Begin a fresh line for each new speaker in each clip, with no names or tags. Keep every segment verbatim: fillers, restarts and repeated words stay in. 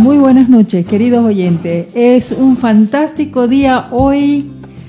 Muy buenas noches, queridos oyentes. Es un fantástico día hoy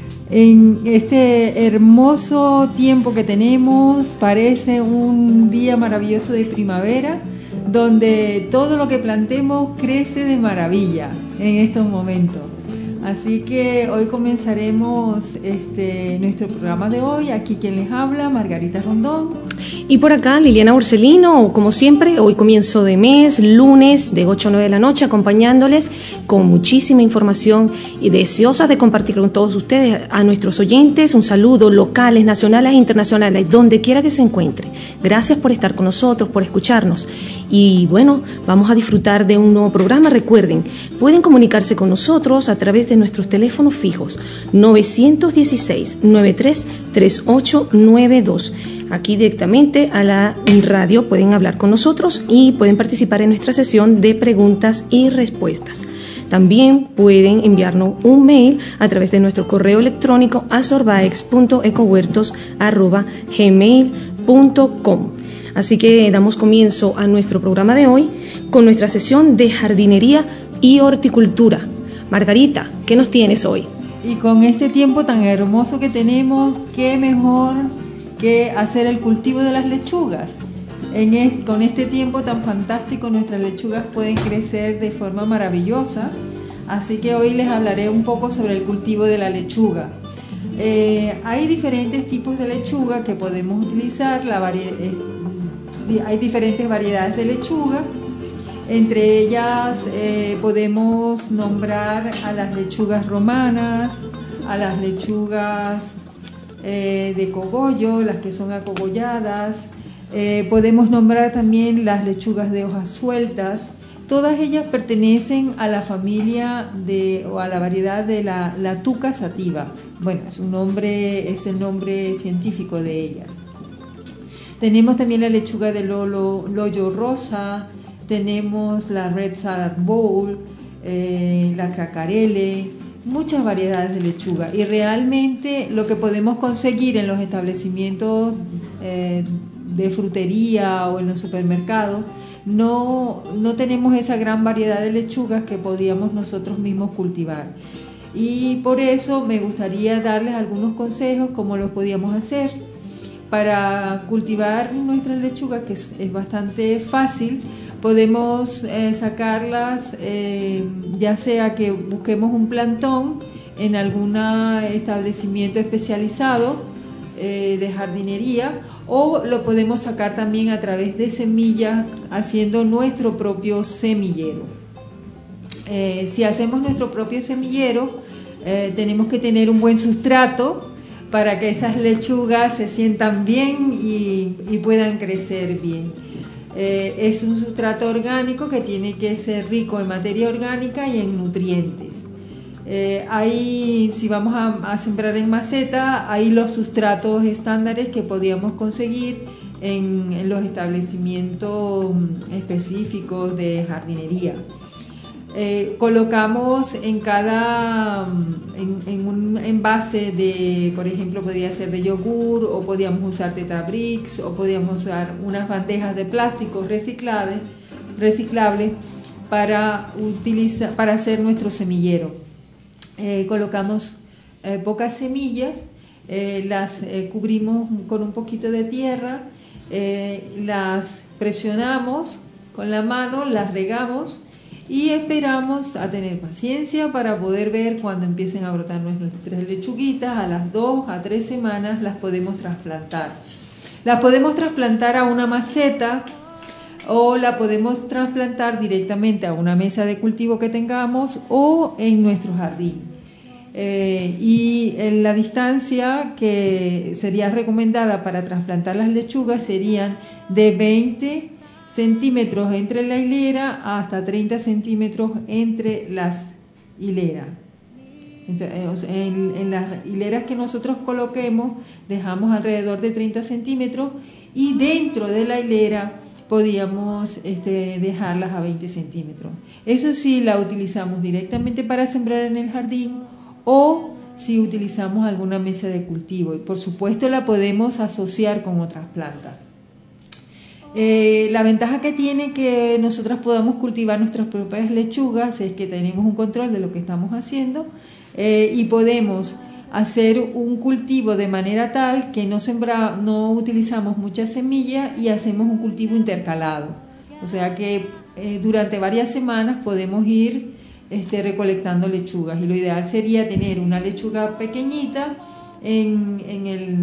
en este hermoso tiempo que tenemos. Parece un día maravilloso de primavera, donde todo lo que plantemos crece de maravilla en estos momentos. Así que hoy comenzaremos este, nuestro programa de hoy. Aquí quien les habla, Margarita Rondón.
Y por acá, Liliana Urcelino, como siempre, hoy comienzo de mes, lunes, de ocho a nueve de la noche, acompañándoles con muchísima información y deseosas de compartir con todos ustedes, a nuestros oyentes, un saludo locales, nacionales e internacionales, donde quiera que se encuentre. Gracias por estar con nosotros, por escucharnos. Y bueno, vamos a disfrutar de un nuevo programa. Recuerden, pueden comunicarse con nosotros a través de nuestros teléfonos fijos nueve uno seis, nueve tres, tres ocho nueve dos. Aquí directamente a la radio pueden hablar con nosotros y pueden participar en nuestra sesión de preguntas y respuestas. También pueden enviarnos un mail a través de nuestro correo electrónico a sorbaex punto ecohuertos arroba gmail punto com. Así que damos comienzo a nuestro programa de hoy con nuestra sesión de jardinería y horticultura. Margarita, ¿qué nos tienes hoy?
Y con este tiempo tan hermoso que tenemos, qué mejor que hacer el cultivo de las lechugas. En este, con este tiempo tan fantástico, nuestras lechugas pueden crecer de forma maravillosa. Así que hoy les hablaré un poco sobre el cultivo de la lechuga. Eh, hay diferentes tipos de lechuga que podemos utilizar. La vari eh, hay diferentes variedades de lechuga. Entre ellas eh, podemos nombrar a las lechugas romanas, a las lechugas eh, de cogollo, las que son acogolladas. Eh, podemos nombrar también las lechugas de hojas sueltas. Todas ellas pertenecen a la familia de, o a la variedad de la, la Tuca sativa. Bueno, su nombre es el nombre científico de ellas. Tenemos también la lechuga de lolo, loyo rosa. Tenemos la Red Salad Bowl, eh, la cacarele, muchas variedades de lechuga. Y realmente lo que podemos conseguir en los establecimientos eh, de frutería o en los supermercados, no, no tenemos esa gran variedad de lechugas que podíamos nosotros mismos cultivar. Y por eso me gustaría darles algunos consejos cómo lo podíamos hacer para cultivar nuestras lechugas, que es, es bastante fácil. Podemos eh, sacarlas, eh, ya sea que busquemos un plantón en algún establecimiento especializado eh, de jardinería, o lo podemos sacar también a través de semillas, haciendo nuestro propio semillero. Eh, si hacemos nuestro propio semillero, eh, tenemos que tener un buen sustrato para que esas lechugas se sientan bien y, y puedan crecer bien. Eh, es un sustrato orgánico que tiene que ser rico en materia orgánica y en nutrientes. Eh, ahí, si vamos a, a sembrar en maceta, hay los sustratos estándares que podíamos conseguir en, en los establecimientos específicos de jardinería. Eh, colocamos en cada en, en un envase de, por ejemplo, podría ser de yogur, o podíamos usar Tetabricks, o podíamos usar unas bandejas de plástico reciclables reciclables para utilizar para hacer nuestro semillero. Eh, colocamos eh, pocas semillas, eh, las eh, cubrimos con un poquito de tierra, eh, las presionamos con la mano, las regamos y esperamos a tener paciencia para poder ver cuando empiecen a brotar nuestras lechuguitas. A las dos a tres semanas las podemos trasplantar. Las podemos trasplantar a una maceta o la podemos trasplantar directamente a una mesa de cultivo que tengamos o en nuestro jardín. Eh, y en la distancia que sería recomendada para trasplantar las lechugas serían de veinte centímetros entre la hilera hasta treinta centímetros entre las hileras. Entonces, en, en las hileras que nosotros coloquemos dejamos alrededor de treinta centímetros, y dentro de la hilera podíamos este, dejarlas a veinte centímetros. Eso sí, la utilizamos directamente para sembrar en el jardín, o si utilizamos alguna mesa de cultivo, y por supuesto la podemos asociar con otras plantas. Eh, la ventaja que tiene que nosotras podamos cultivar nuestras propias lechugas es que tenemos un control de lo que estamos haciendo eh, y podemos hacer un cultivo de manera tal que no, sembra, no utilizamos mucha semilla y hacemos un cultivo intercalado. O sea que eh, durante varias semanas podemos ir este, recolectando lechugas y lo ideal sería tener una lechuga pequeñita en, en el...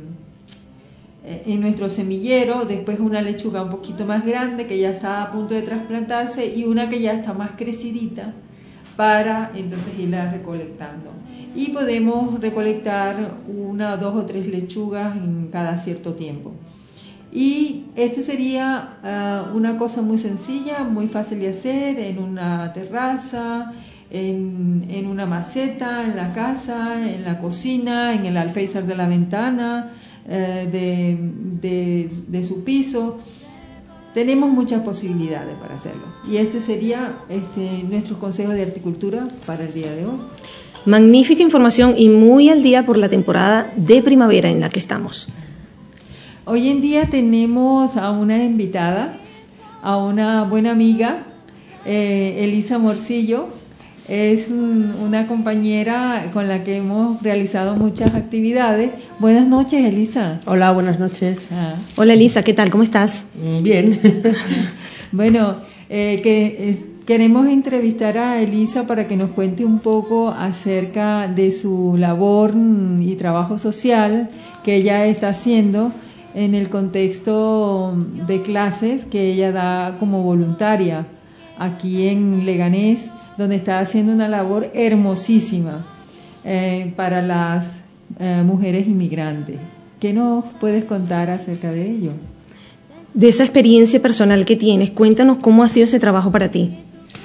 en nuestro semillero, después una lechuga un poquito más grande que ya está a punto de trasplantarse y una que ya está más crecidita para entonces irla recolectando. Y podemos recolectar una, dos o tres lechugas en cada cierto tiempo. Y esto sería uh, una cosa muy sencilla, muy fácil de hacer en una terraza, en, en una maceta, en la casa, en la cocina, en el alféizar de la ventana, uh, de, de, de su piso. Tenemos muchas posibilidades para hacerlo. Y este sería este, nuestro consejo de horticultura para el día de hoy.
Magnífica información y muy al día por la temporada de primavera en la que estamos.
Hoy en día tenemos a una invitada, a una buena amiga, eh, Elisa Morcillo. Es una compañera con la que hemos realizado muchas actividades. Buenas noches, Elisa.
Hola, buenas noches.
Ah.
Hola, Elisa, ¿qué tal? ¿Cómo estás?
Bien.
Bueno, eh, que... Eh, queremos entrevistar a Elisa para que nos cuente un poco acerca de su labor y trabajo social que ella está haciendo en el contexto de clases que ella da como voluntaria aquí en Leganés, donde está haciendo una labor hermosísima eh, para las eh, mujeres inmigrantes. ¿Qué nos puedes contar acerca de ello?
De esa experiencia personal que tienes, cuéntanos cómo ha sido ese trabajo para ti.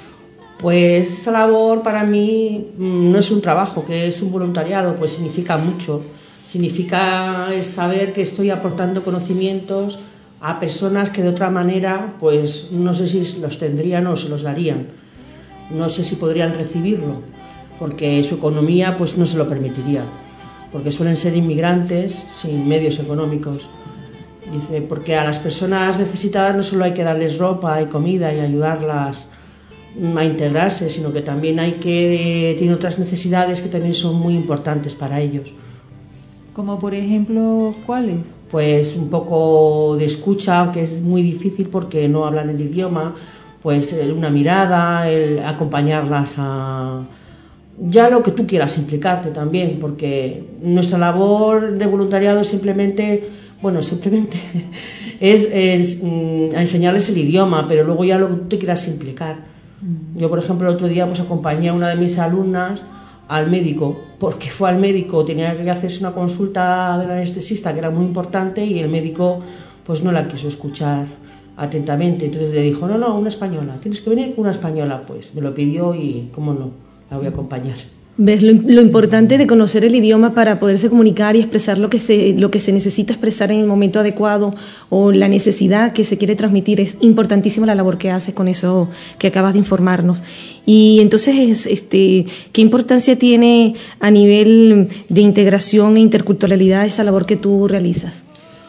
Pues esa labor para mí no es un trabajo, que es un voluntariado, pues significa mucho. Significa saber que estoy aportando conocimientos a personas que de otra manera, pues no sé si los tendrían o se los darían. No sé si podrían recibirlo, porque su economía pues no se lo permitiría, porque suelen ser inmigrantes sin medios económicos. Dice, porque a las personas necesitadas no solo hay que darles ropa y comida y ayudarlas a integrarse, sino que también hay que tienen otras necesidades que también son muy importantes para ellos.
Como por ejemplo, ¿cuáles?
Pues un poco de escucha, aunque es muy difícil porque no hablan el idioma, pues una mirada, el acompañarlas a ya lo que tú quieras implicarte también, porque nuestra labor de voluntariado es simplemente, bueno, simplemente es, es mm, a enseñarles el idioma, pero luego ya lo que tú te quieras implicar. Yo, por ejemplo, el otro día pues acompañé a una de mis alumnas al médico, porque fue al médico, tenía que hacerse una consulta del anestesista que era muy importante y el médico pues no la quiso escuchar atentamente, entonces le dijo, no, no, una española, tienes que venir con una española, pues me lo pidió y cómo no, la voy a acompañar.
¿Ves lo, lo importante de conocer el idioma para poderse comunicar y expresar lo que se lo que se necesita expresar en el momento adecuado o la necesidad que se quiere transmitir? Es importantísima la labor que haces con eso que acabas de informarnos. Y entonces, este, ¿qué importancia tiene a nivel de integración e interculturalidad esa labor que tú realizas?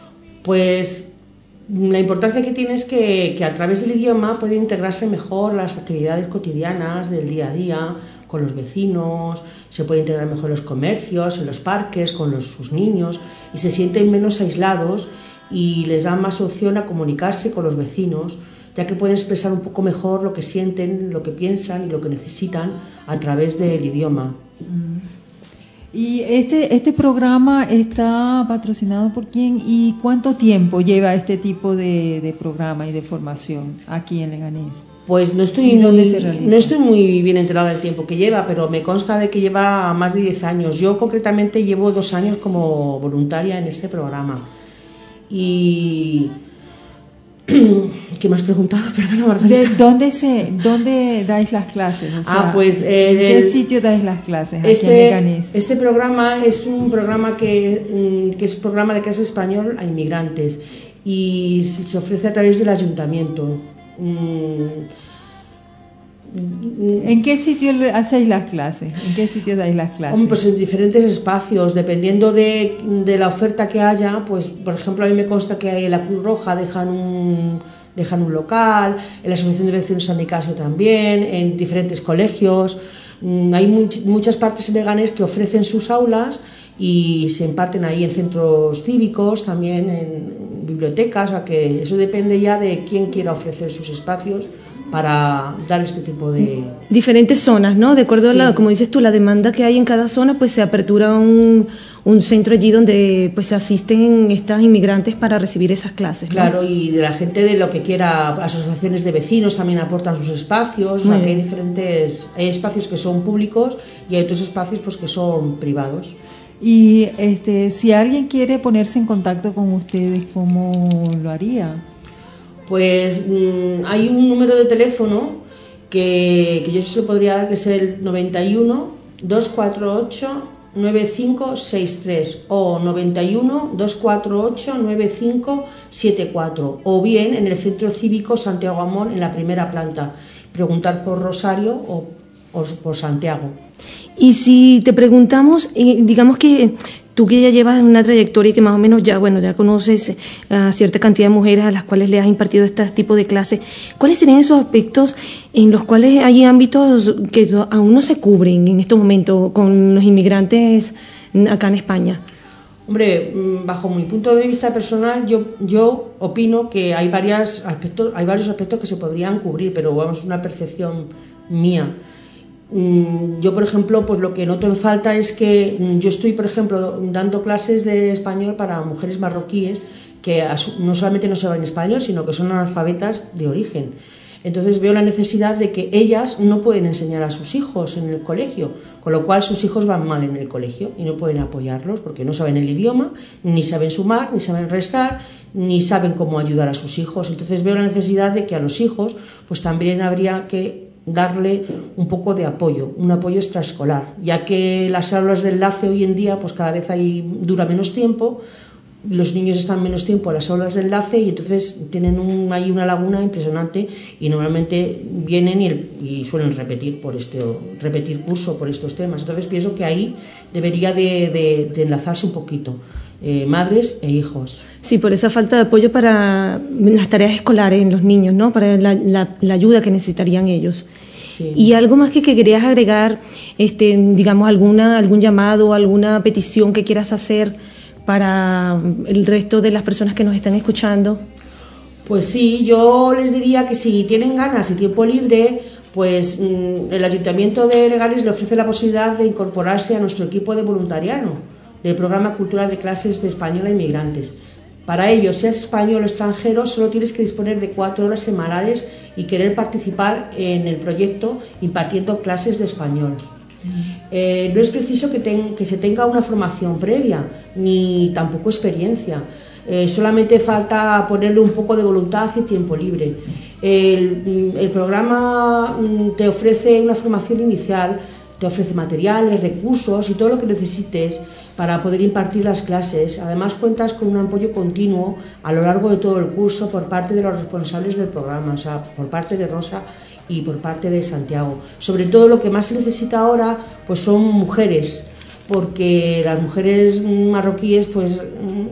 Pues la importancia que tiene es que, que a través del idioma puede integrarse mejor las actividades cotidianas del día a día, con los vecinos, se puede integrar mejor en los comercios, en los parques, con los, sus niños, y se sienten menos aislados y les da más opción a comunicarse con los vecinos, ya que pueden expresar un poco mejor lo que sienten, lo que piensan y lo que necesitan a través del idioma.
¿Y este, este programa está patrocinado por quién y cuánto tiempo lleva este tipo de, de programa y de formación aquí en Leganés?
Pues no estoy,
¿Dónde se realiza?
No estoy muy bien enterada del tiempo que lleva, pero me consta de que lleva más de diez años. Yo concretamente llevo dos años como voluntaria en este programa. Y... ¿Qué me has preguntado? Perdona, Margarita.
¿De dónde, se, ¿Dónde dais las clases? O sea,
ah, pues...
Eh, ¿En qué
el,
sitio dais las clases
este,
aquí en Leganés?
Este programa es un programa que, que es un programa de clase español a inmigrantes y se ofrece a través del ayuntamiento.
¿En qué sitio hacéis las clases? ¿En qué sitio dais las clases?
Pues en diferentes espacios, dependiendo de, de la oferta que haya. Pues, por ejemplo, a mí me consta que en la Cruz Roja dejan un, dejan un local, en la Asociación de Vecinos San Nicasio también, en diferentes colegios. Hay much, muchas partes en Leganés que ofrecen sus aulas y se imparten ahí en centros cívicos, también en bibliotecas, o sea que eso depende ya de quién quiera ofrecer sus espacios para dar este tipo de...
Diferentes zonas, ¿no? De acuerdo
sí.
a la, como dices tú, la demanda que hay en cada zona, pues se apertura un, un centro allí donde pues se asisten estas inmigrantes para recibir esas clases, ¿no?
Claro, y de la gente de lo que quiera, asociaciones de vecinos también aportan sus espacios, o sea que hay diferentes, hay espacios que son públicos y hay otros espacios pues que son privados.
Y este, si alguien quiere ponerse en contacto con ustedes, ¿cómo lo haría?
Pues mmm, hay un número de teléfono que, que yo se lo podría dar, que es el noventa y uno, doscientos cuarenta y ocho, noventa y cinco sesenta y tres o noventa y uno, doscientos cuarenta y ocho, noventa y cinco setenta y cuatro, o bien en el Centro Cívico Santiago Amón en la primera planta. Preguntar por Rosario o, o por Santiago.
Y si te preguntamos, eh, digamos que tú que ya llevas una trayectoria y que más o menos ya, bueno, ya conoces a cierta cantidad de mujeres a las cuales le has impartido este tipo de clases, ¿cuáles serían esos aspectos en los cuales hay ámbitos que aún no se cubren en estos momentos con los inmigrantes acá en España?
Hombre, bajo mi punto de vista personal, yo, yo opino que hay, varias aspectos, hay varios aspectos que se podrían cubrir, pero vamos, una percepción mía. Yo, por ejemplo, pues lo que noto en falta es que yo estoy, por ejemplo, dando clases de español para mujeres marroquíes que no solamente no saben español, sino que son analfabetas de origen. Entonces veo la necesidad de que ellas no pueden enseñar a sus hijos en el colegio, con lo cual sus hijos van mal en el colegio y no pueden apoyarlos porque no saben el idioma, ni saben sumar, ni saben restar, ni saben cómo ayudar a sus hijos. Entonces veo la necesidad de que a los hijos pues también habría que darle un poco de apoyo, un apoyo extraescolar, ya que las aulas de enlace hoy en día pues cada vez hay, dura menos tiempo, los niños están menos tiempo en las aulas de enlace y entonces tienen un, hay una laguna impresionante y normalmente vienen y, el, y suelen repetir por este repetir curso por estos temas. Entonces pienso que ahí debería de, de, de enlazarse un poquito, eh, madres e hijos.
Sí, por esa falta de apoyo para las tareas escolares en los niños, ¿no? Para la, la, la ayuda que necesitarían ellos. Sí. Y algo más que, que querías agregar, este, digamos, alguna, algún llamado, alguna petición que quieras hacer para el resto de las personas que nos están escuchando.
Pues sí, yo les diría que si tienen ganas y tiempo libre, pues mmm, el Ayuntamiento de Leganés le ofrece la posibilidad de incorporarse a nuestro equipo de voluntariado del Programa Cultural de Clases de Español a Inmigrantes. Para ello, seas español o extranjero, solo tienes que disponer de cuatro horas semanales y querer participar en el proyecto impartiendo clases de español. Eh, no es preciso que, ten, que se tenga una formación previa, ni tampoco experiencia. Eh, solamente falta ponerle un poco de voluntad y tiempo libre. El, el programa te ofrece una formación inicial, te ofrece materiales, recursos y todo lo que necesites para poder impartir las clases. Además cuentas con un apoyo continuo a lo largo de todo el curso por parte de los responsables del programa, o sea, por parte de Rosa y por parte de Santiago. Sobre todo lo que más se necesita ahora pues son mujeres, porque las mujeres marroquíes pues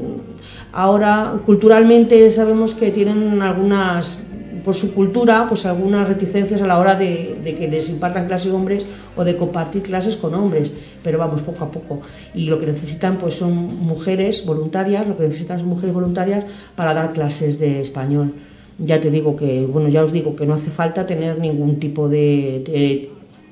ahora culturalmente sabemos que tienen algunas, por su cultura, pues algunas reticencias a la hora de, de que les impartan clases hombres o de compartir clases con hombres, pero vamos poco a poco. Y lo que necesitan pues son mujeres voluntarias, lo que necesitan son mujeres voluntarias para dar clases de español. Ya te digo que, bueno, ya os digo que no hace falta tener ningún tipo de, de,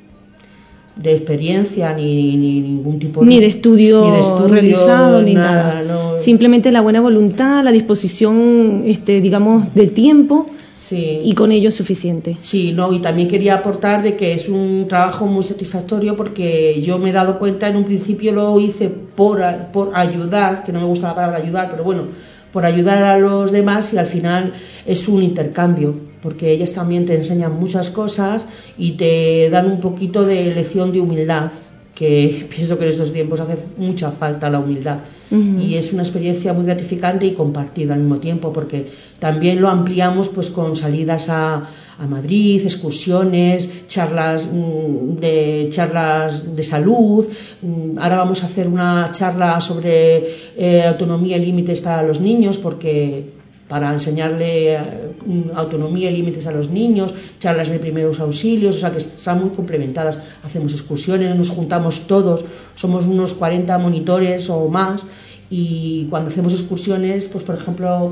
de experiencia ni, ni ningún tipo de,
ni de estudio,
ni de estudio
realizado ni
nada,
nada.
No.
Simplemente la buena voluntad, la disposición, este, digamos, del tiempo. Sí. Y con ello es suficiente.
Sí, no, y también quería aportar de que es un trabajo muy satisfactorio porque yo me he dado cuenta, en un principio lo hice por, por ayudar, que no me gusta la palabra ayudar, pero bueno, por ayudar a los demás, y al final es un intercambio, porque ellas también te enseñan muchas cosas y te dan un poquito de lección de humildad, que pienso que en estos tiempos hace mucha falta la humildad. Uh-huh. Y es una experiencia muy gratificante y compartida al mismo tiempo, porque también lo ampliamos pues con salidas a, a Madrid, excursiones, charlas de, charlas de salud. Ahora vamos a hacer una charla sobre eh, autonomía y límites para los niños, porque para enseñarle autonomía y límites a los niños, charlas de primeros auxilios, o sea que están muy complementadas. Hacemos excursiones, nos juntamos todos, somos unos cuarenta monitores o más, y cuando hacemos excursiones, pues por ejemplo,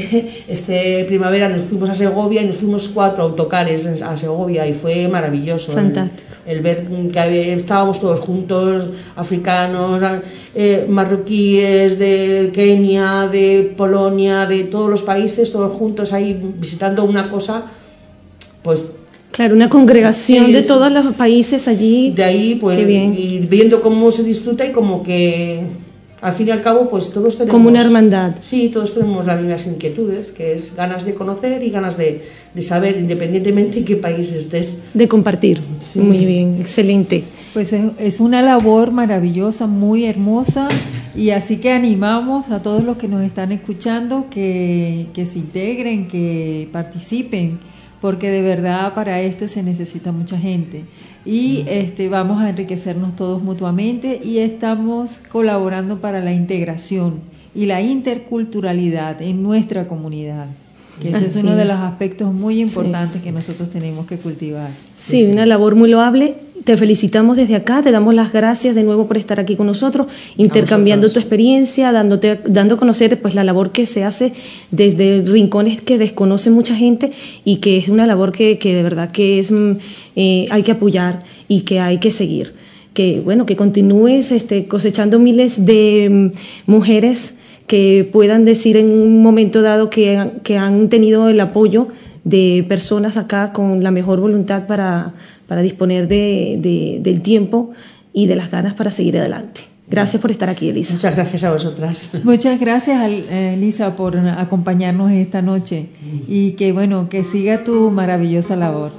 este primavera nos fuimos a Segovia y nos fuimos cuatro autocares a Segovia y fue maravilloso.
Fantástico.
El, el ver que estábamos todos juntos, africanos, eh, marroquíes, de Kenia, de Polonia, de todos los países, todos juntos ahí visitando una cosa, pues...
Claro, una congregación
sí,
de todos los países allí.
De ahí, pues,
qué bien.
Y viendo cómo se disfruta y como que... Al fin y al cabo, pues todos tenemos...
Como una hermandad.
Sí, todos tenemos las mismas inquietudes, que es ganas de conocer y ganas de, de saber, independientemente en qué país estés.
De compartir. Sí. Muy bien, excelente.
Pues es, es una labor maravillosa, muy hermosa, y así que animamos a todos los que nos están escuchando que, que se integren, que participen, porque de verdad para esto se necesita mucha gente. Y este, vamos a enriquecernos todos mutuamente y estamos colaborando para la integración y la interculturalidad en nuestra comunidad, que ese es uno de los aspectos muy importantes sí. que nosotros tenemos que cultivar.
Sí, sí, una labor muy loable. Te felicitamos desde acá, te damos las gracias de nuevo por estar aquí con nosotros, intercambiando tu experiencia, dándote, dando a conocer pues la labor que se hace desde rincones que desconoce mucha gente y que es una labor que, que de verdad que es eh, hay que apoyar y que hay que seguir. Que bueno, que continúes este, cosechando miles de um, mujeres que puedan decir en un momento dado que, que han tenido el apoyo de personas acá con la mejor voluntad para, para disponer de, de, del tiempo y de las ganas para seguir adelante. Gracias por estar aquí, Elisa.
Muchas gracias a vosotras.
Muchas gracias, Elisa, por acompañarnos esta noche y que bueno, que siga tu maravillosa labor.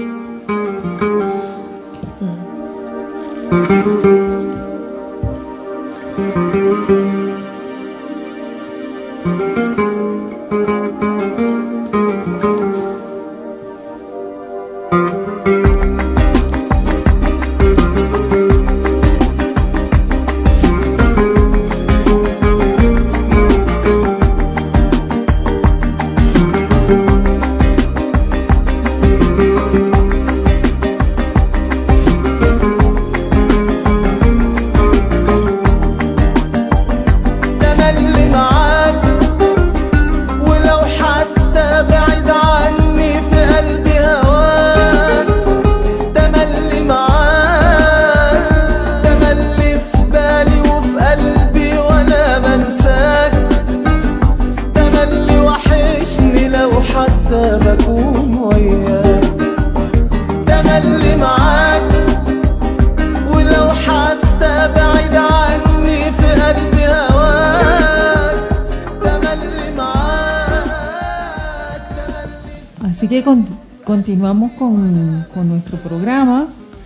Así que con, continuamos con, con nuestro programa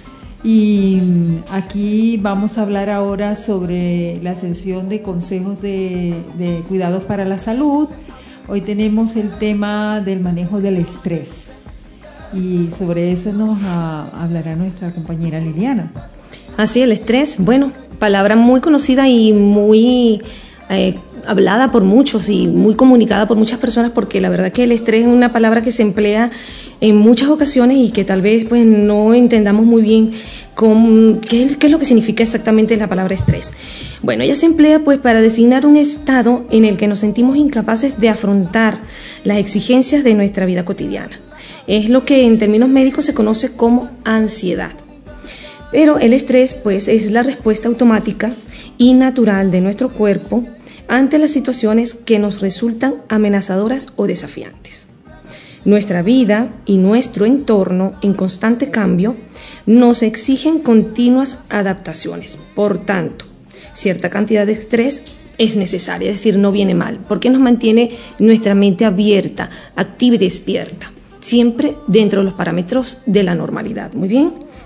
y aquí vamos a hablar ahora sobre la sesión de consejos de, de cuidados para la salud. Hoy tenemos el tema del manejo del estrés y sobre eso nos a, hablará nuestra compañera Liliana.
Así, el estrés, bueno, palabra muy conocida y muy eh, hablada por muchos y muy comunicada por muchas personas, porque la verdad que el estrés es una palabra que se emplea en muchas ocasiones y que tal vez pues no entendamos muy bien cómo, qué, qué es lo que significa exactamente la palabra estrés. Bueno, ella se emplea pues para designar un estado en el que nos sentimos incapaces de afrontar las exigencias de nuestra vida cotidiana. Es lo que en términos médicos se conoce como ansiedad. Pero el estrés pues es la respuesta automática y natural de nuestro cuerpo ante las situaciones que nos resultan amenazadoras o desafiantes. Nuestra vida y nuestro entorno en constante cambio nos exigen continuas adaptaciones. Por tanto, cierta cantidad de estrés es necesaria, es decir, no viene mal, porque nos mantiene nuestra mente abierta, activa y despierta, siempre dentro de los parámetros de la normalidad. Muy bien.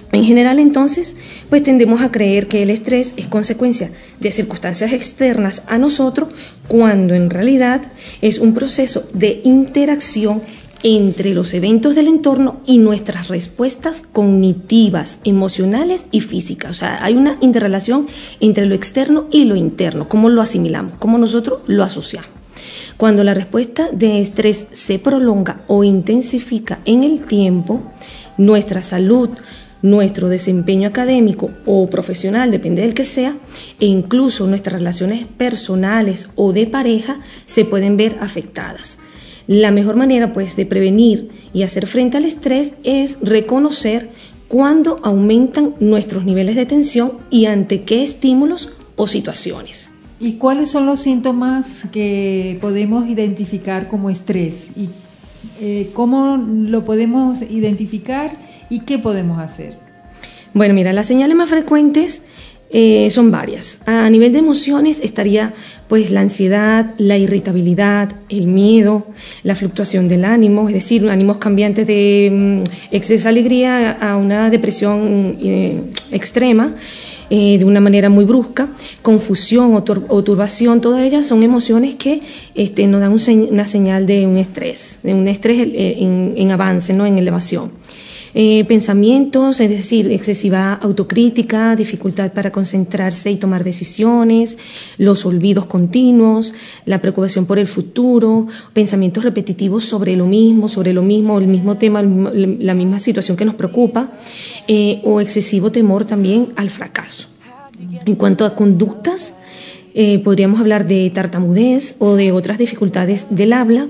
En general, entonces, pues tendemos a creer que el estrés es consecuencia de circunstancias externas a nosotros, cuando en realidad es un proceso de interacción entre los eventos del entorno y nuestras respuestas cognitivas, emocionales y físicas. O sea, hay una interrelación entre lo externo y lo interno, cómo lo asimilamos, cómo nosotros lo asociamos. Cuando la respuesta de estrés se prolonga o intensifica en el tiempo, nuestra salud, nuestro desempeño académico o profesional, depende del que sea, e incluso nuestras relaciones personales o de pareja se pueden ver afectadas. La mejor manera, pues, de prevenir y hacer frente al estrés es reconocer cuándo aumentan nuestros niveles de tensión y ante qué estímulos o situaciones.
¿Y cuáles son los síntomas que podemos identificar como estrés? ¿Y eh, cómo lo podemos identificar? ¿Y qué podemos hacer?
Bueno, mira, las señales más frecuentes eh, son varias. A nivel de emociones estaría pues la ansiedad, la irritabilidad, el miedo, la fluctuación del ánimo, es decir, ánimos cambiantes de mm, excesa alegría a una depresión eh, extrema, eh, de una manera muy brusca, confusión o, tur- o turbación, todas ellas son emociones que este, nos dan un se- una señal de un estrés, de un estrés eh, en, en avance, ¿no? En elevación. Eh, pensamientos, es decir, excesiva autocrítica, dificultad para concentrarse y tomar decisiones, los olvidos continuos, la preocupación por el futuro, pensamientos repetitivos sobre lo mismo, sobre lo mismo, el mismo tema, la misma situación que nos preocupa, eh, o excesivo temor también al fracaso. En cuanto a conductas, eh, podríamos hablar de tartamudez o de otras dificultades del habla,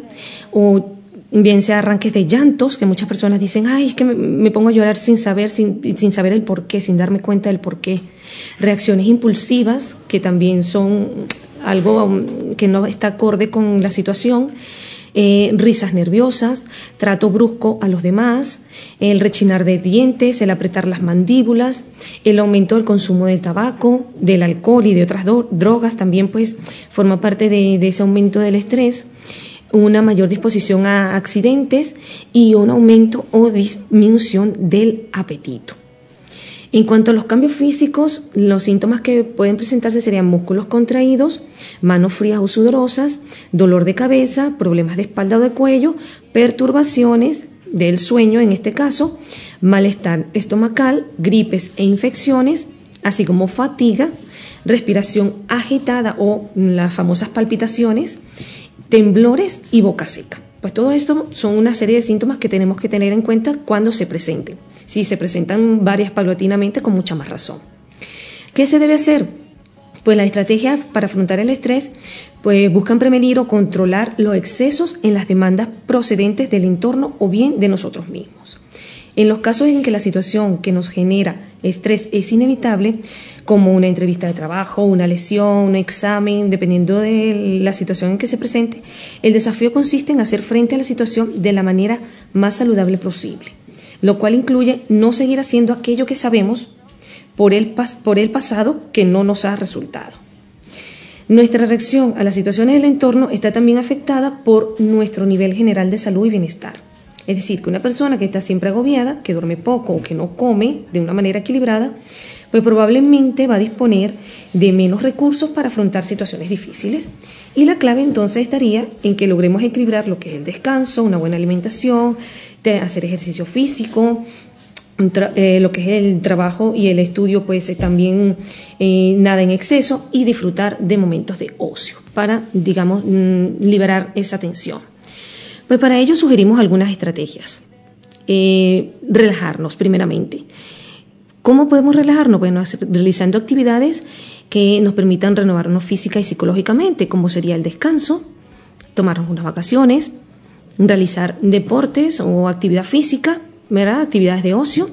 o bien sea arranques de llantos, que muchas personas dicen, ay, es que me, me pongo a llorar sin saber, sin, sin saber el porqué, sin darme cuenta del porqué. Reacciones impulsivas, que también son algo um, que no está acorde con la situación. Eh, risas nerviosas, trato brusco a los demás, el rechinar de dientes, el apretar las mandíbulas, el aumento del consumo del tabaco, del alcohol y de otras do- drogas también pues forma parte de, de ese aumento del estrés. Una mayor disposición a accidentes y un aumento o disminución del apetito. En cuanto a los cambios físicos, los síntomas que pueden presentarse serían músculos contraídos, manos frías o sudorosas, dolor de cabeza, problemas de espalda o de cuello, perturbaciones del sueño en este caso, malestar estomacal, gripes e infecciones, así como fatiga, respiración agitada o las famosas palpitaciones, temblores y boca seca. Pues todo esto son una serie de síntomas que tenemos que tener en cuenta cuando se presenten. Si se presentan varias paulatinamente, con mucha más razón. ¿Qué se debe hacer? Pues las estrategias para afrontar el estrés pues buscan prevenir o controlar los excesos en las demandas procedentes del entorno o bien de nosotros mismos. En los casos en que la situación que nos genera estrés es inevitable, como una entrevista de trabajo, una lesión, un examen, dependiendo de la situación en que se presente, el desafío consiste en hacer frente a la situación de la manera más saludable posible, lo cual incluye no seguir haciendo aquello que sabemos por el, pas- por el pasado que no nos ha resultado. Nuestra reacción a las situaciones del entorno está también afectada por nuestro nivel general de salud y bienestar. Es decir, que una persona que está siempre agobiada, que duerme poco o que no come de una manera equilibrada, pues probablemente va a disponer de menos recursos para afrontar situaciones difíciles. Y la clave entonces estaría en que logremos equilibrar lo que es el descanso, una buena alimentación, hacer ejercicio físico, tra- eh, lo que es el trabajo y el estudio, pues eh, también eh, nada en exceso, y disfrutar de momentos de ocio para, digamos, mm, liberar esa tensión. Pues para ello sugerimos algunas estrategias. Eh, relajarnos primeramente. ¿Cómo podemos relajarnos? Bueno, hacer, realizando actividades que nos permitan renovarnos física y psicológicamente, como sería el descanso, tomarnos unas vacaciones, realizar deportes o actividad física, ¿verdad? Actividades de ocio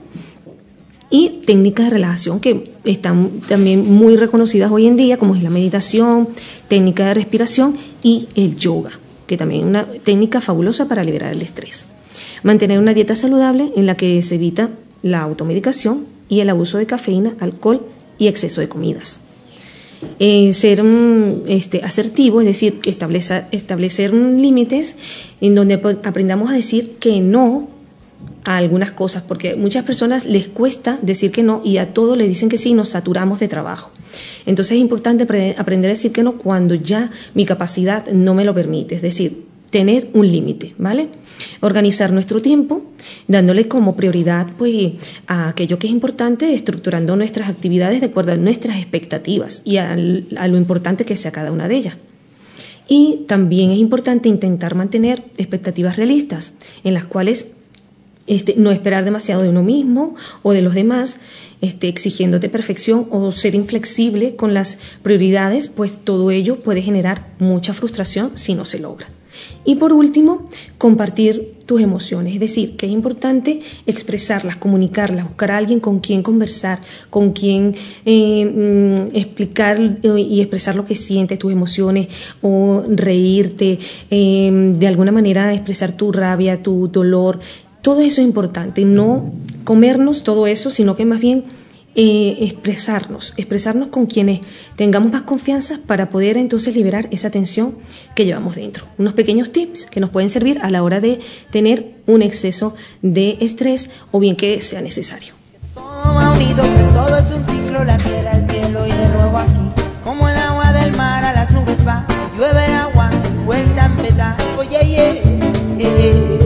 y técnicas de relajación que están también muy reconocidas hoy en día, como es la meditación, técnica de respiración y el yoga, que también es una técnica fabulosa para liberar el estrés. Mantener una dieta saludable en la que se evita la automedicación y el abuso de cafeína, alcohol y exceso de comidas. Eh, ser um, este, asertivo, es decir, establecer, establecer límites en donde aprendamos a decir que no a algunas cosas, porque a muchas personas les cuesta decir que no y a todo le dicen que sí y nos saturamos de trabajo. Entonces es importante aprender a decir que no cuando ya mi capacidad no me lo permite, es decir, tener un límite, ¿vale? Organizar nuestro tiempo, dándole como prioridad pues, a aquello que es importante, estructurando nuestras actividades de acuerdo a nuestras expectativas y a, a lo importante que sea cada una de ellas. Y también es importante intentar mantener expectativas realistas, en las cuales este, no esperar demasiado de uno mismo o de los demás, este, exigiéndote perfección o ser inflexible con las prioridades, pues todo ello puede generar mucha frustración si no se logra. Y por último, compartir tus emociones, es decir, que es importante expresarlas, comunicarlas, buscar a alguien con quien conversar, con quien eh, explicar y expresar lo que sientes, tus emociones, o reírte, eh, de alguna manera expresar tu rabia, tu dolor. Todo eso es importante, no comernos todo eso, sino que más bien Eh, expresarnos, expresarnos con quienes tengamos más confianza para poder entonces liberar esa tensión que llevamos dentro. Unos pequeños tips que nos pueden servir a la hora de tener un exceso de estrés o bien que sea necesario.
Todo va unido, que todo es un ciclo, la tierra, el cielo y de nuevo aquí. Como el agua del mar a las nubes va, llueve el agua, vuelta a empezar. Oye, yeah, yeah, yeah.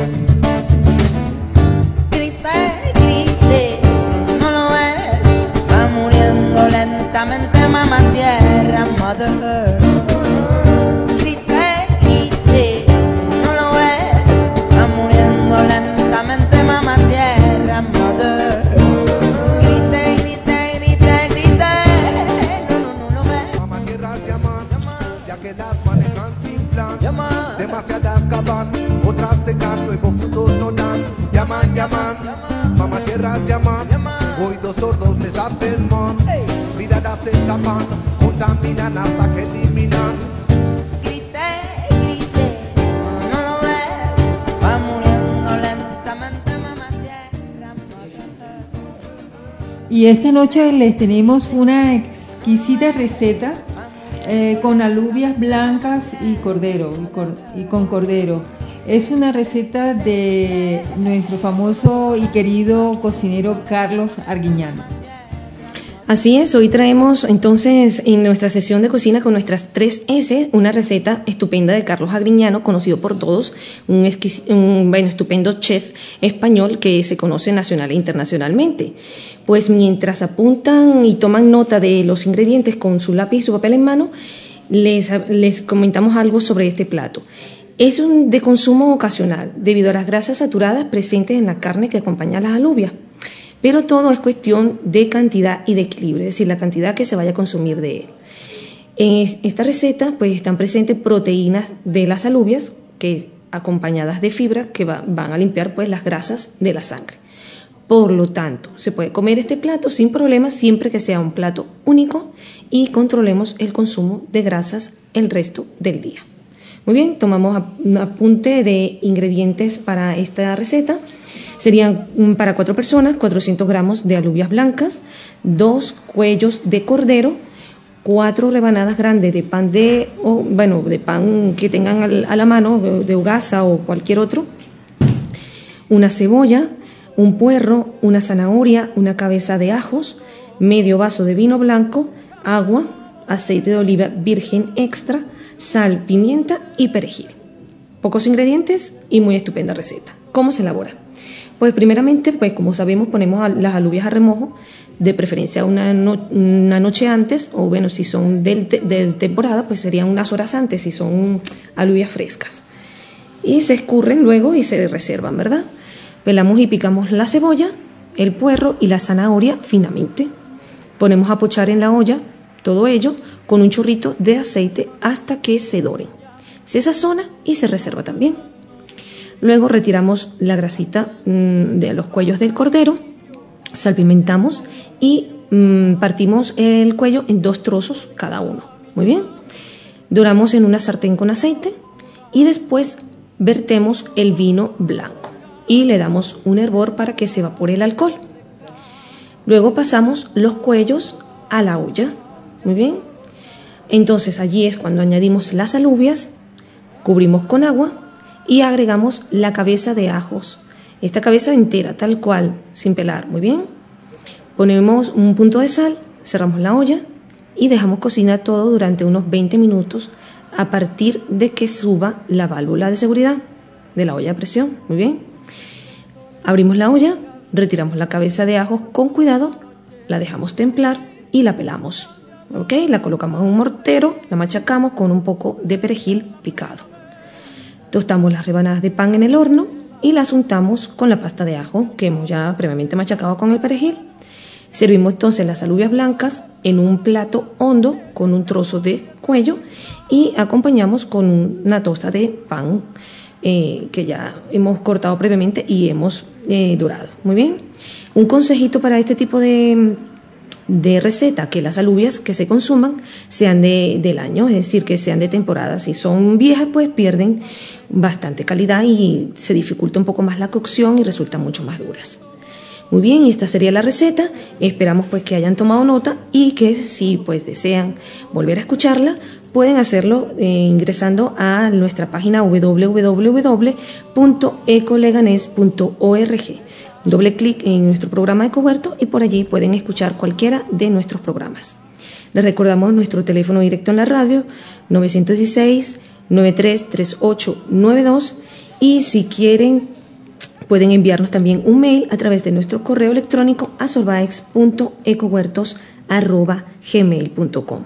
Lentamente mamá tierra, mother earth. Grite, grite, no lo ves. Va muriendo lentamente mamá tierra, mother earth. Grite, grite, grite, grite, no, no, no lo ves.
Mamá tierra llaman, ya que las manejan sin plan.
Llaman.
Demasiadas cavan, otras secan, luego frutos no dan. Llaman, llaman, mamá tierra llaman. Oídos sordos les hacen mal. Miradas se escapan, contaminan hasta que eliminan.
Grite, grite, no lo ves. Va muriendo lentamente mamá tierra.
Y esta noche les tenemos una exquisita receta eh, con alubias blancas y cordero y, cor y con cordero. Es una receta de nuestro famoso y querido cocinero Carlos Arguiñano.
Así es, hoy traemos entonces en nuestra sesión de cocina con nuestras tres ese una receta estupenda de Carlos Arguiñano, conocido por todos, un, un bueno, estupendo chef español que se conoce nacional e internacionalmente. Pues mientras apuntan y toman nota de los ingredientes con su lápiz y su papel en mano, les, les comentamos algo sobre este plato. Es un de consumo ocasional debido a las grasas saturadas presentes en la carne que acompaña a las alubias. Pero todo es cuestión de cantidad y de equilibrio, es decir, la cantidad que se vaya a consumir de él. En esta receta pues están presentes proteínas de las alubias que acompañadas de fibra que va, van a limpiar pues las grasas de la sangre. Por lo tanto, se puede comer este plato sin problema siempre que sea un plato único y controlemos el consumo de grasas el resto del día. Muy bien, tomamos un apunte de ingredientes para esta receta. Serían para cuatro personas, cuatrocientos gramos de alubias blancas, dos cuellos de cordero, cuatro rebanadas grandes de pan de, o, bueno, de pan que tengan a la mano, de hogaza o cualquier otro, una cebolla, un puerro, una zanahoria, una cabeza de ajos, medio vaso de vino blanco, agua, aceite de oliva virgen extra, sal, pimienta y perejil. Pocos ingredientes y muy estupenda receta. ¿Cómo se elabora? Pues primeramente, pues como sabemos, ponemos las alubias a remojo, de preferencia una, no, una noche antes, o bueno, si son de del temporada, pues serían unas horas antes, si son alubias frescas. Y se escurren luego y se reservan, ¿verdad? Pelamos y picamos la cebolla, el puerro y la zanahoria finamente. Ponemos a pochar en la olla todo ello con un chorrito de aceite hasta que se doren. Se sazona y se reserva también. Luego retiramos la grasita mmm, de los cuellos del cordero, salpimentamos y mmm, partimos el cuello en dos trozos cada uno. Muy bien. Doramos en una sartén con aceite y después vertemos el vino blanco y le damos un hervor para que se evapore el alcohol. Luego pasamos los cuellos a la olla. Muy bien. Entonces allí es cuando añadimos las alubias, cubrimos con agua y agregamos la cabeza de ajos esta cabeza entera, tal cual, sin pelar, muy bien. Ponemos un punto de sal, cerramos la olla y dejamos cocinar todo durante unos veinte minutos a partir de que suba la válvula de seguridad de la olla a presión, muy bien. Abrimos la olla, retiramos la cabeza de ajo con cuidado, la dejamos templar y la pelamos, ¿ok? La colocamos en un mortero, la machacamos con un poco de perejil picado. Tostamos las rebanadas de pan en el horno y las untamos con la pasta de ajo que hemos ya previamente machacado con el perejil. Servimos entonces las alubias blancas en un plato hondo con un trozo de cuello y acompañamos con una tosta de pan eh, que ya hemos cortado previamente y hemos eh, dorado. Muy bien. Un consejito para este tipo de, de receta, que las alubias que se consuman sean de, del año, es decir, que sean de temporada. Si son viejas, pues pierden bastante calidad y se dificulta un poco más la cocción y resultan mucho más duras. Muy bien, y esta sería la receta. Esperamos pues que hayan tomado nota y que si pues desean volver a escucharla, pueden hacerlo eh, ingresando a nuestra página doble u doble u doble u punto ecoleganés punto org. Doble clic en nuestro programa Ecohuerto y por allí pueden escuchar cualquiera de nuestros programas. Les recordamos nuestro teléfono directo en la radio, nueve uno seis, nueve tres tres ocho nueve dos, y si quieren pueden enviarnos también un mail a través de nuestro correo electrónico a sorbaex punto ecohuertos arroba gmail punto com.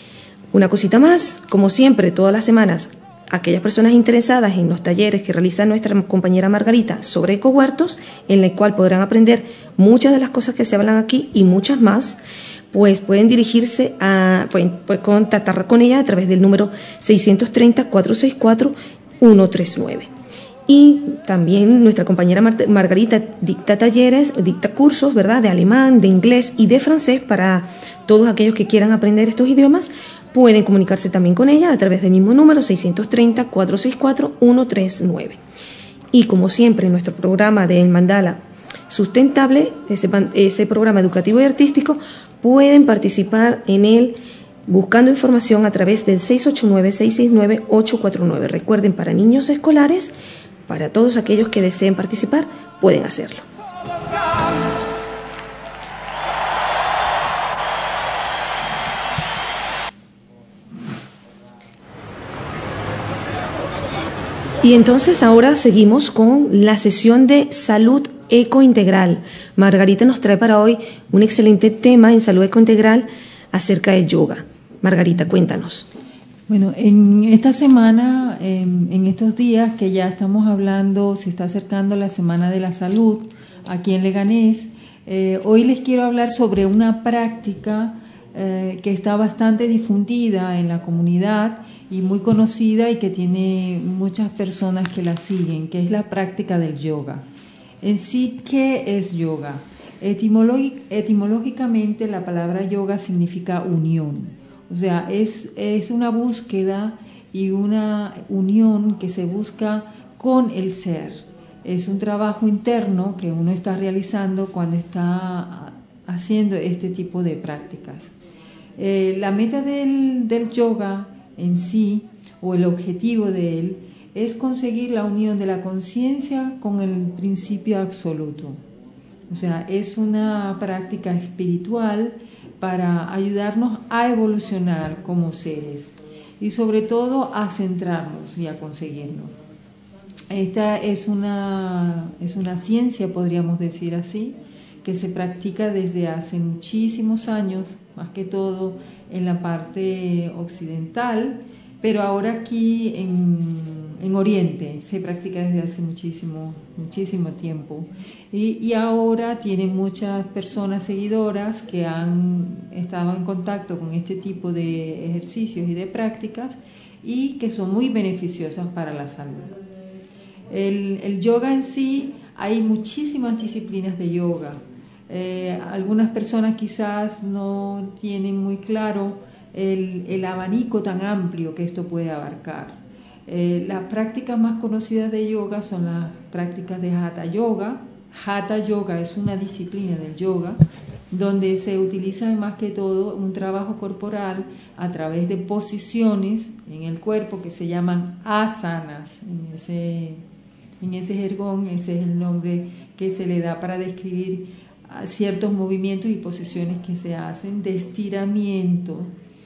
Una cosita más, como siempre, todas las semanas, aquellas personas interesadas en los talleres que realiza nuestra compañera Margarita sobre ecohuertos, en el cual podrán aprender muchas de las cosas que se hablan aquí y muchas más, pues pueden dirigirse a, pueden, pueden contactar con ella a través del número seiscientos treinta, cuatrocientos sesenta y cuatro, ciento treinta y nueve. Y también nuestra compañera Mar- Margarita dicta talleres, dicta cursos, ¿verdad?, de alemán, de inglés y de francés para todos aquellos que quieran aprender estos idiomas. Pueden comunicarse también con ella a través del mismo número seiscientos treinta, cuatrocientos sesenta y cuatro, ciento treinta y nueve. Y como siempre, en nuestro programa de El Mandala Sustentable, ese, ese programa educativo y artístico, pueden participar en él buscando información a través del seis ocho nueve, seis seis nueve, ocho cuatro nueve. Recuerden, para niños escolares, para todos aquellos que deseen participar, pueden hacerlo. Y entonces ahora seguimos con la sesión de salud ecointegral. Margarita nos trae para hoy un excelente tema en salud ecointegral acerca del yoga. Margarita, cuéntanos.
Bueno, en esta semana, en, en estos días que ya estamos hablando, se está acercando la Semana de la Salud aquí en Leganés, eh, hoy les quiero hablar sobre una práctica eh, que está bastante difundida en la comunidad y muy conocida y que tiene muchas personas que la siguen, que es la práctica del yoga. En sí, ¿qué es yoga? Etimológic, etimológicamente la palabra yoga significa unión. O sea, es, es una búsqueda y una unión que se busca con el ser. Es un trabajo interno que uno está realizando cuando está haciendo este tipo de prácticas. Eh, la meta del, del yoga en sí, o el objetivo de él, es conseguir la unión de la conciencia con el principio absoluto. O sea, es una práctica espiritual para ayudarnos a evolucionar como seres y sobre todo a centrarnos y a conseguirlo. Esta es una, es una ciencia, podríamos decir así, que se practica desde hace muchísimos años, más que todo en la parte occidental, pero ahora aquí en, en Oriente se practica desde hace muchísimo, muchísimo tiempo. Y, y ahora tiene muchas personas seguidoras que han estado en contacto con este tipo de ejercicios y de prácticas y que son muy beneficiosas para la salud. El, el yoga en sí, hay muchísimas disciplinas de yoga. Eh, algunas personas quizás no tienen muy claro el, el abanico tan amplio que esto puede abarcar. Eh, las prácticas más conocidas de yoga son las prácticas de Hatha Yoga. Hatha Yoga es una disciplina del yoga donde se utiliza más que todo un trabajo corporal a través de posiciones en el cuerpo que se llaman asanas, en ese, En ese jergón, ese es el nombre que se le da para describir ciertos movimientos y posiciones que se hacen de estiramiento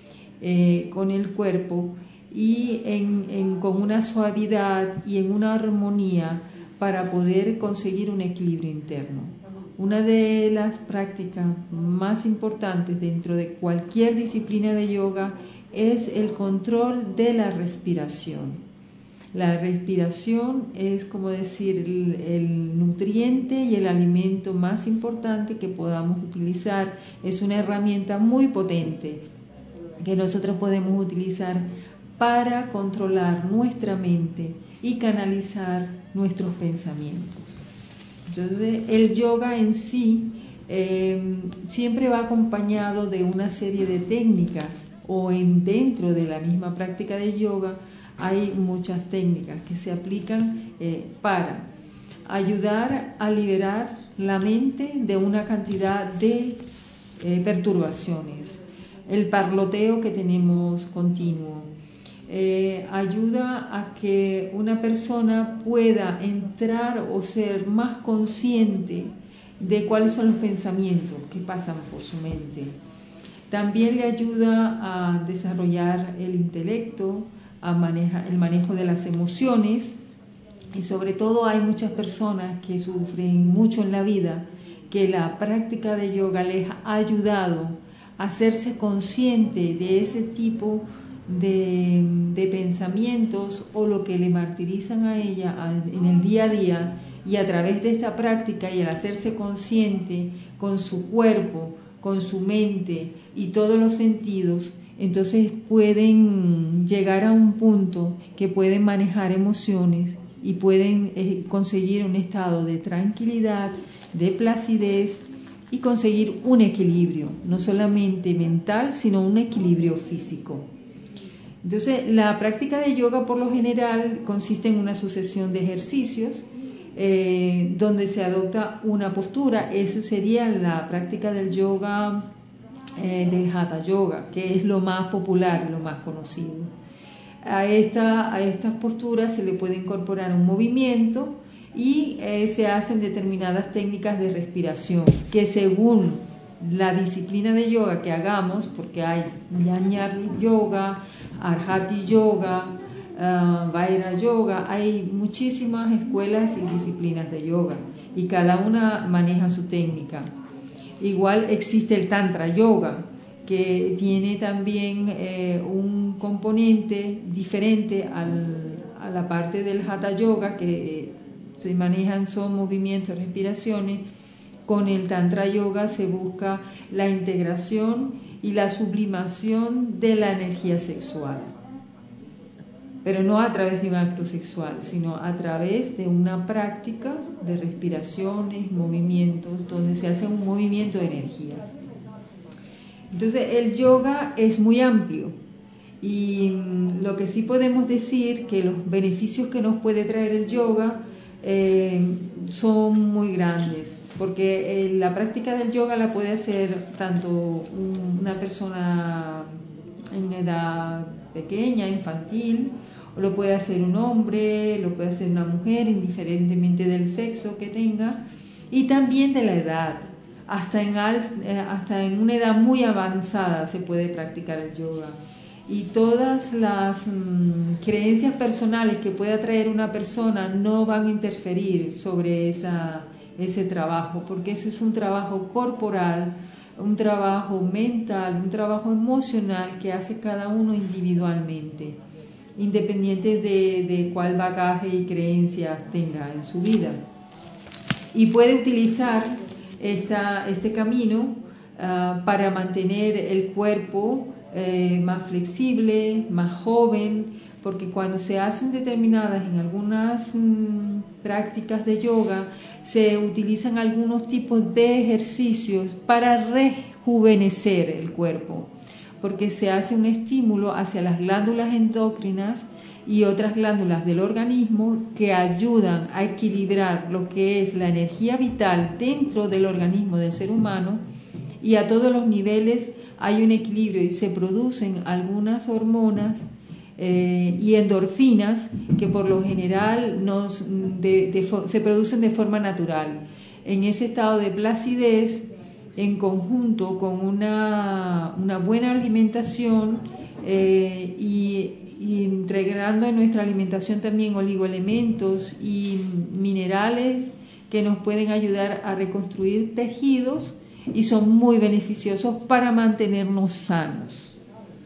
eh, con el cuerpo y en, en, con una suavidad y en una armonía para poder conseguir un equilibrio interno. Una de las prácticas más importantes dentro de cualquier disciplina de yoga es el control de la respiración. La respiración es, como decir, el, el nutriente y el alimento más importante que podamos utilizar. Es una herramienta muy potente que nosotros podemos utilizar para controlar nuestra mente y canalizar nuestros pensamientos. Entonces, el yoga en sí eh, siempre va acompañado de una serie de técnicas, o en dentro de la misma práctica de yoga hay muchas técnicas que se aplican eh, para ayudar a liberar la mente de una cantidad de eh, perturbaciones. El parloteo que tenemos continuo eh, ayuda a que una persona pueda entrar o ser más consciente de cuáles son los pensamientos que pasan por su mente. También le ayuda a desarrollar el intelecto, a manejar el manejo de las emociones, y sobre todo hay muchas personas que sufren mucho en la vida que la práctica de yoga les ha ayudado a hacerse consciente de ese tipo de, de pensamientos o lo que le martirizan a ella al, en el día a día, y a través de esta práctica y el hacerse consciente con su cuerpo, con su mente y todos los sentidos, entonces pueden llegar a un punto que pueden manejar emociones y pueden eh, conseguir un estado de tranquilidad, de placidez y conseguir un equilibrio, no solamente mental, sino un equilibrio físico. Entonces, la práctica de yoga por lo general consiste en una sucesión de ejercicios eh, donde se adopta una postura. Eso sería la práctica del yoga, eh, del Hatha Yoga, que es lo más popular, lo más conocido. A, esta, a estas posturas se le puede incorporar un movimiento y eh, se hacen determinadas técnicas de respiración que, según la disciplina de yoga que hagamos, porque hay Jnana Yoga, Arhati Yoga, uh, Vaira Yoga, hay muchísimas escuelas y disciplinas de yoga y cada una maneja su técnica. Igual existe el Tantra Yoga, que tiene también eh, un componente diferente al, a la parte del Hatha Yoga, que eh, se manejan son movimientos, respiraciones. Con el Tantra Yoga se busca la integración y la sublimación de la energía sexual, pero no a través de un acto sexual, sino a través de una práctica de respiraciones, movimientos, donde se hace un movimiento de energía. Entonces el yoga es muy amplio y lo que sí podemos decir que los beneficios que nos puede traer el yoga eh, son muy grandes, porque eh, la práctica del yoga la puede hacer tanto un, una persona en edad pequeña, infantil, o lo puede hacer un hombre, lo puede hacer una mujer, indiferentemente del sexo que tenga, y también de la edad. Hasta en, al, eh, hasta en una edad muy avanzada se puede practicar el yoga. Y todas las mmm, creencias personales que pueda traer una persona no van a interferir sobre esa, ese trabajo, porque ese es un trabajo corporal, un trabajo mental, un trabajo emocional que hace cada uno individualmente, independiente de, de cuál bagaje y creencias tenga en su vida. Y puede utilizar esta, este camino uh, para mantener el cuerpo eh, más flexible, más joven, porque cuando se hacen determinadas, en algunas mmm, prácticas de yoga, se utilizan algunos tipos de ejercicios para rejuvenecer el cuerpo, porque se hace un estímulo hacia las glándulas endócrinas y otras glándulas del organismo que ayudan a equilibrar lo que es la energía vital dentro del organismo del ser humano, y a todos los niveles hay un equilibrio y se producen algunas hormonas eh, y endorfinas que por lo general nos de, de, se producen de forma natural. En ese estado de placidez, en conjunto con una, una buena alimentación eh, y, y integrando en nuestra alimentación también oligoelementos y minerales que nos pueden ayudar a reconstruir tejidos y son muy beneficiosos para mantenernos sanos.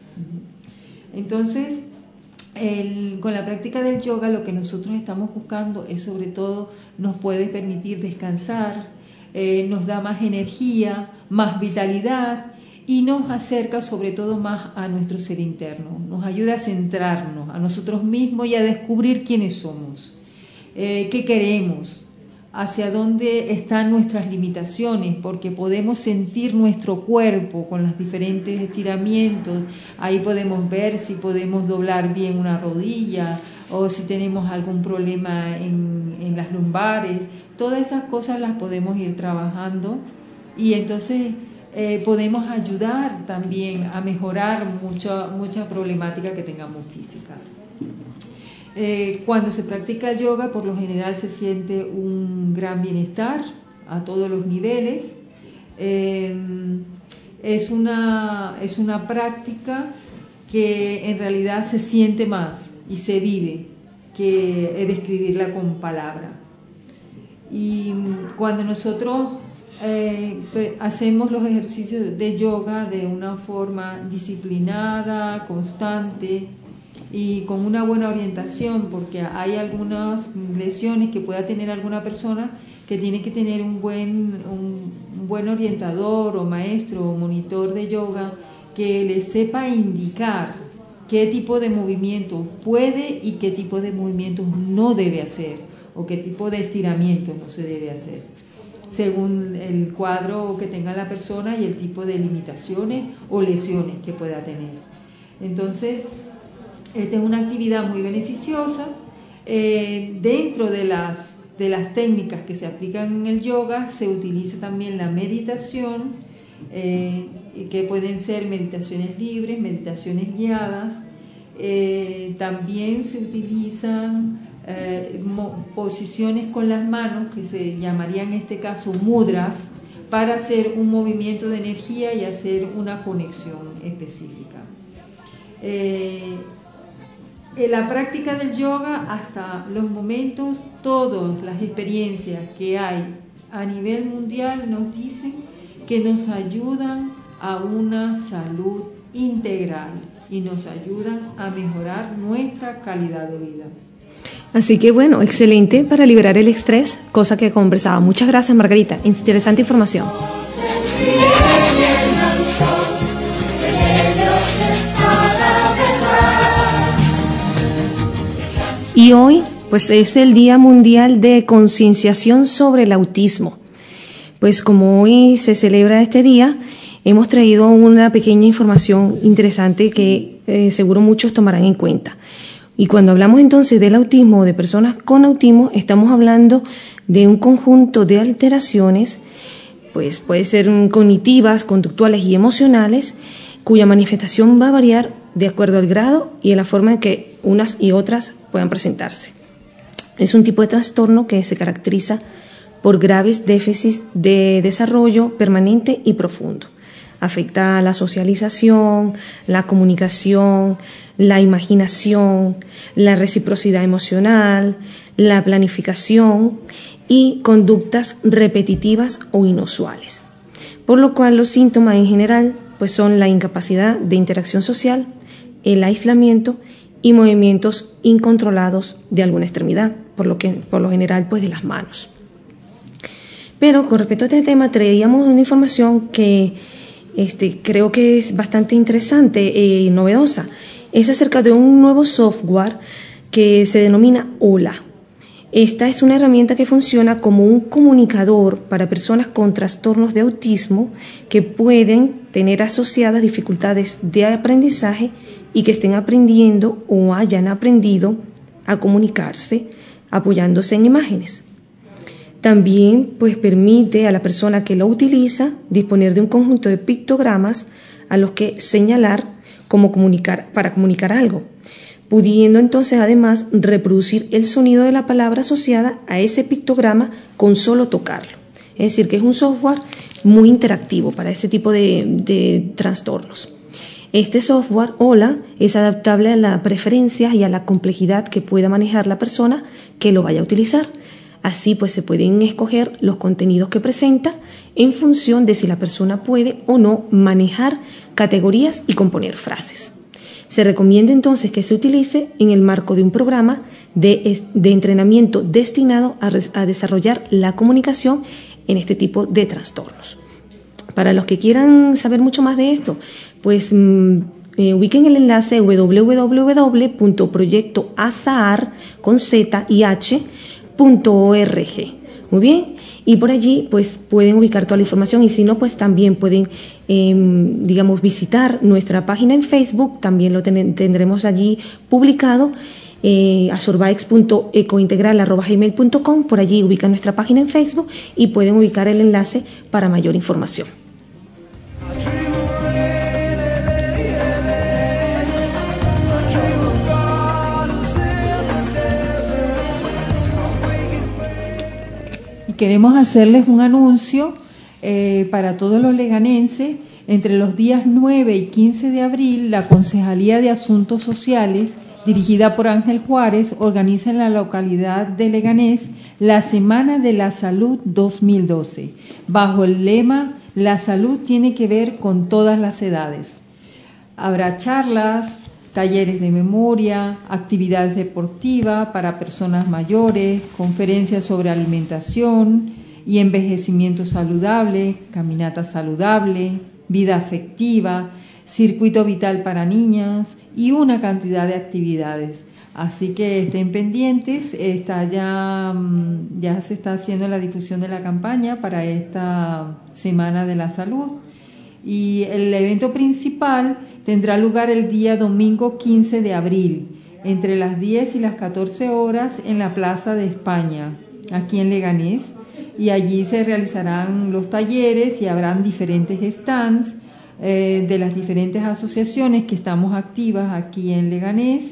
Entonces, el, con la práctica del yoga lo que nosotros estamos buscando es sobre todo nos puede permitir descansar, eh, nos da más energía, más vitalidad y nos acerca sobre todo más a nuestro ser interno, nos ayuda a centrarnos a nosotros mismos y a descubrir quiénes somos, eh, qué queremos, hacia dónde están nuestras limitaciones, porque podemos sentir nuestro cuerpo con los diferentes estiramientos, ahí podemos ver si podemos doblar bien una rodilla o si tenemos algún problema en, en las lumbares, todas esas cosas las podemos ir trabajando y entonces eh, podemos ayudar también a mejorar mucha, mucha problemática que tengamos física. Eh, cuando se practica el yoga, por lo general se siente un gran bienestar a todos los niveles. Eh, es, una, es una práctica que en realidad se siente más y se vive que describirla con palabra. Y cuando nosotros eh, hacemos los ejercicios de yoga de una forma disciplinada, constante, y con una buena orientación, porque hay algunas lesiones que pueda tener alguna persona que tiene que tener un buen, un, un buen orientador o maestro o monitor de yoga que le sepa indicar qué tipo de movimientos puede y qué tipo de movimientos no debe hacer o qué tipo de estiramientos no se debe hacer, según el cuadro que tenga la persona y el tipo de limitaciones o lesiones que pueda tener. Entonces, esta es una actividad muy beneficiosa. Eh, dentro de las, de las técnicas que se aplican en el yoga se utiliza también la meditación, eh, que pueden ser meditaciones libres, meditaciones guiadas. Eh, también se utilizan eh, posiciones con las manos, que se llamarían en este caso mudras, para hacer un movimiento de energía y hacer una conexión específica. Eh, En la práctica del yoga, hasta los momentos, todas las experiencias que hay a nivel mundial nos dicen que nos ayudan a una salud integral y nos ayudan a mejorar nuestra calidad de vida.
Así que bueno, excelente para liberar el estrés, cosa que conversaba. Muchas gracias, Margarita. Interesante información. Y hoy, pues es el Día Mundial de Concienciación sobre el Autismo. Pues como hoy se celebra este día, hemos traído una pequeña información interesante que eh, seguro muchos tomarán en cuenta. Y cuando hablamos entonces del autismo o de personas con autismo, estamos hablando de un conjunto de alteraciones, pues puede ser cognitivas, conductuales y emocionales, cuya manifestación va a variar de acuerdo al grado y en la forma en que unas y otras puedan presentarse. Es un tipo de trastorno que se caracteriza por graves déficits de desarrollo permanente y profundo. Afecta a la socialización, la comunicación, la imaginación, la reciprocidad emocional, la planificación y conductas repetitivas o inusuales. Por lo cual los síntomas en general pues son la incapacidad de interacción social, el aislamiento y movimientos incontrolados de alguna extremidad, por lo que por lo general pues de las manos. Pero con respecto a este tema traíamos una información que este, creo que es bastante interesante y novedosa. Es acerca de un nuevo software que se denomina Hola. Esta es una herramienta que funciona como un comunicador para personas con trastornos de autismo que pueden tener asociadas dificultades de aprendizaje y que estén aprendiendo o hayan aprendido a comunicarse apoyándose en imágenes. También pues, permite a la persona que lo utiliza disponer de un conjunto de pictogramas a los que señalar cómo comunicar, para comunicar algo. pudiendo entonces además reproducir el sonido de la palabra asociada a ese pictograma con solo tocarlo. Es decir, que es un software muy interactivo para ese tipo de, de trastornos. Este software, Hola, es adaptable a las preferencias y a la complejidad que pueda manejar la persona que lo vaya a utilizar. Así pues se pueden escoger los contenidos que presenta en función de si la persona puede o no manejar categorías y componer frases. Se recomienda entonces que se utilice en el marco de un programa de, de entrenamiento destinado a, a desarrollar la comunicación en este tipo de trastornos. Para los que quieran saber mucho más de esto, pues mmm, eh, ubiquen el enlace w w w punto proyecto azahar con z y h punto org. Muy bien, y por allí pues pueden ubicar toda la información, y si no, pues también pueden eh, digamos visitar nuestra página en Facebook, también lo ten tendremos allí publicado, eh, azorbaex punto ecointegral arroba gmail punto com. Por allí ubican nuestra página en Facebook y pueden ubicar el enlace para mayor información.
Queremos hacerles un anuncio eh, para todos los leganenses. Entre los días nueve y quince de abril, la Concejalía de Asuntos Sociales, dirigida por Ángel Juárez, organiza en la localidad de Leganés la Semana de la Salud dos mil doce, bajo el lema "La salud tiene que ver con todas las edades". Habrá charlas, talleres de memoria, actividades deportivas para personas mayores, conferencias sobre alimentación y envejecimiento saludable, caminata saludable, vida afectiva, circuito vital para niñas y una cantidad de actividades. Así que estén pendientes, está ya, ya se está haciendo la difusión de la campaña para esta Semana de la Salud. Y el evento principal tendrá lugar el día domingo quince de abril, entre las diez y las catorce horas en la Plaza de España, aquí en Leganés, y allí se realizarán los talleres y habrán diferentes stands eh, de las diferentes asociaciones que estamos activas aquí en Leganés,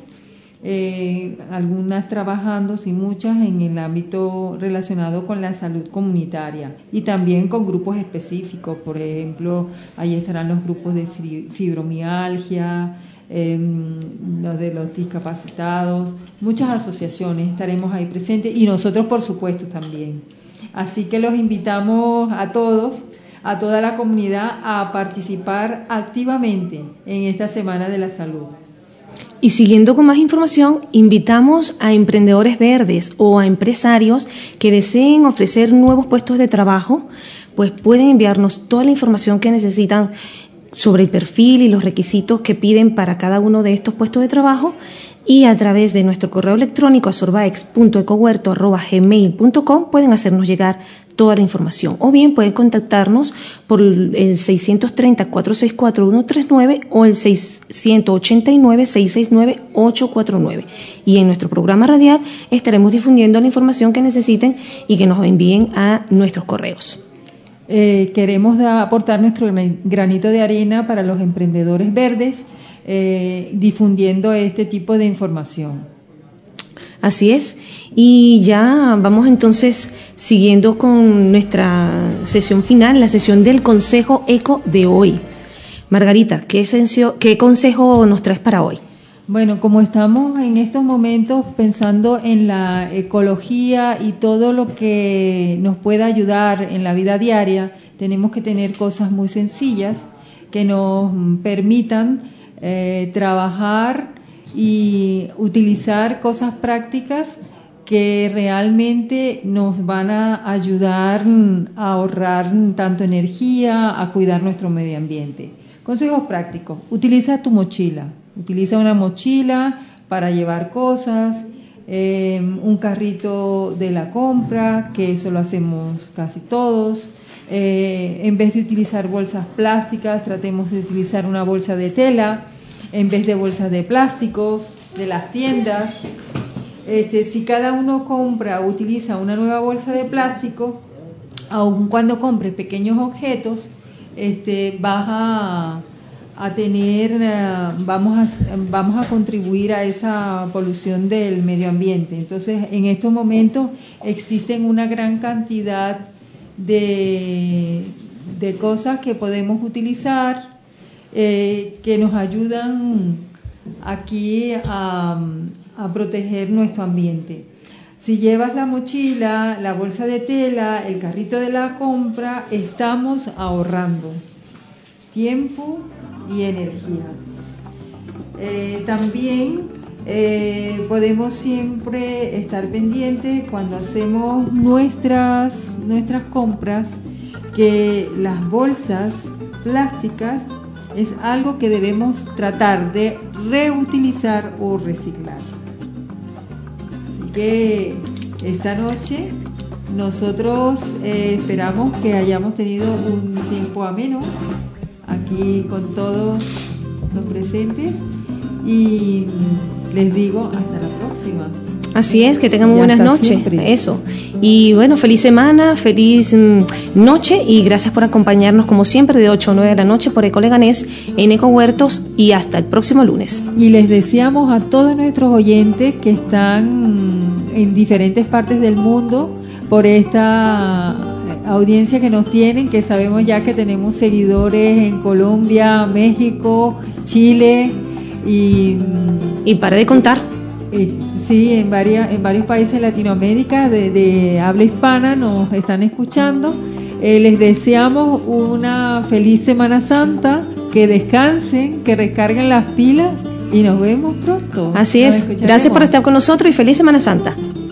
eh, algunas trabajando y muchas en el ámbito relacionado con la salud comunitaria y también con grupos específicos. Por ejemplo, ahí estarán los grupos de fibromialgia, eh, los de los discapacitados, muchas asociaciones estaremos ahí presentes y nosotros por supuesto también. Así que los invitamos a todos, a toda la comunidad, a participar activamente en esta Semana de la Salud.
Y siguiendo con más información, invitamos a emprendedores verdes o a empresarios que deseen ofrecer nuevos puestos de trabajo, pues pueden enviarnos toda la información que necesitan sobre el perfil y los requisitos que piden para cada uno de estos puestos de trabajo, y a través de nuestro correo electrónico azorbaex punto ecohuerto arroba gmail punto com pueden hacernos llegar toda la información, o bien pueden contactarnos por el seiscientos treinta, cuatrocientos sesenta y cuatro, ciento treinta y nueve o el seiscientos ochenta y nueve, seiscientos sesenta y nueve, ochocientos cuarenta y nueve, y en nuestro programa radial estaremos difundiendo la información que necesiten y que nos envíen a nuestros correos.
Eh, queremos da, aportar nuestro granito de arena para los emprendedores verdes, eh, difundiendo este tipo de información.
Así es, y ya vamos entonces siguiendo con nuestra sesión final, la sesión del Consejo Eco de hoy. Margarita, ¿qué, esencio, qué consejo nos traes para hoy?
Bueno, como estamos en estos momentos pensando en la ecología y todo lo que nos pueda ayudar en la vida diaria, tenemos que tener cosas muy sencillas que nos permitan eh, trabajar y utilizar cosas prácticas que realmente nos van a ayudar a ahorrar tanto energía, a cuidar nuestro medio ambiente. Consejos prácticos: utiliza tu mochila, utiliza una mochila para llevar cosas, eh, un carrito de la compra, que eso lo hacemos casi todos. Eh, en vez de utilizar bolsas plásticas, tratemos de utilizar una bolsa de tela en vez de bolsas de plástico de las tiendas. Este, si cada uno compra o utiliza una nueva bolsa de plástico, aun cuando compre pequeños objetos, este, vas a, a tener, uh, vamos a, vamos a contribuir a esa polución del medio ambiente. Entonces, en estos momentos existen una gran cantidad de, de cosas que podemos utilizar, eh, que nos ayudan aquí a, a proteger nuestro ambiente. Si llevas la mochila, la bolsa de tela, el carrito de la compra, estamos ahorrando tiempo y energía. Eh, también eh, podemos siempre estar pendientes cuando hacemos nuestras, nuestras compras, que las bolsas plásticas es algo que debemos tratar de reutilizar o reciclar. Así que esta noche nosotros eh, esperamos que hayamos tenido un tiempo ameno aquí con todos los presentes y les digo hasta la próxima.
Así es, que tengan muy
Y
buenas
hasta
noches.
siempre.
Eso. Y bueno, feliz semana, feliz mm, noche y gracias por acompañarnos como siempre de ocho a nueve de la noche por Eco Leganés en Eco Huertos y hasta el próximo lunes.
Y les deseamos a todos nuestros oyentes que están en diferentes partes del mundo por esta audiencia que nos tienen, que sabemos ya que tenemos seguidores en Colombia, México, Chile y,
Y para de contar.
eh, sí, en, varias, en varios países de Latinoamérica de, de habla hispana nos están escuchando. Eh, les deseamos una feliz Semana Santa, que descansen, que recarguen las pilas y nos vemos pronto.
Así
Nos
es.
escucharemos.
Gracias por estar con nosotros y feliz Semana Santa.